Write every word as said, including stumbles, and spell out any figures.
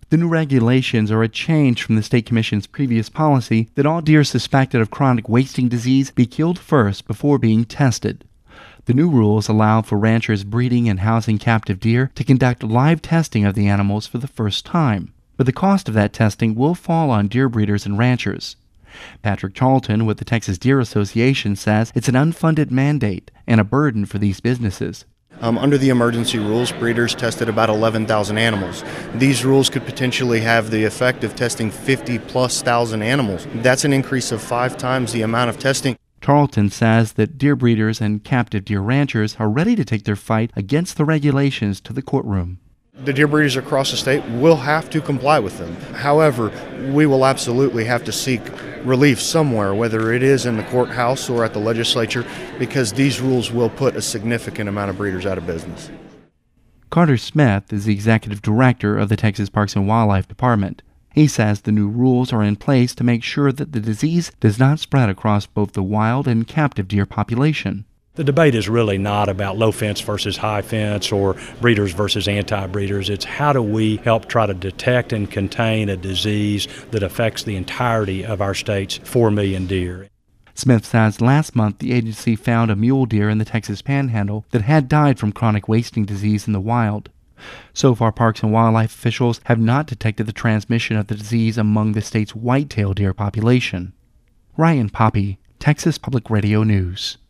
The new regulations are a change from the State Commission's previous policy that all deer suspected of chronic wasting disease be killed first before being tested. The new rules allow for ranchers breeding and housing captive deer to conduct live testing of the animals for the first time, but the cost of that testing will fall on deer breeders and ranchers. Patrick Charlton with the Texas Deer Association says it's an unfunded mandate and a burden for these businesses. Um, under the emergency rules, breeders tested about eleven thousand animals. These rules could potentially have the effect of testing fifty plus thousand animals. That's an increase of five times the amount of testing. Charlton says that deer breeders and captive deer ranchers are ready to take their fight against the regulations to the courtroom. The deer breeders across the state will have to comply with them. However, we will absolutely have to seek relief somewhere, whether it is in the courthouse or at the legislature, because these rules will put a significant amount of breeders out of business. Carter Smith is the executive director of the Texas Parks and Wildlife Department. He says the new rules are in place to make sure that the disease does not spread across both the wild and captive deer population. The debate is really not about low fence versus high fence or breeders versus anti-breeders. It's how do we help try to detect and contain a disease that affects the entirety of our state's four million deer. Smith says last month the agency found a mule deer in the Texas Panhandle that had died from chronic wasting disease in the wild. So far, Parks and Wildlife officials have not detected the transmission of the disease among the state's white-tailed deer population. Ryan Poppy, Texas Public Radio News.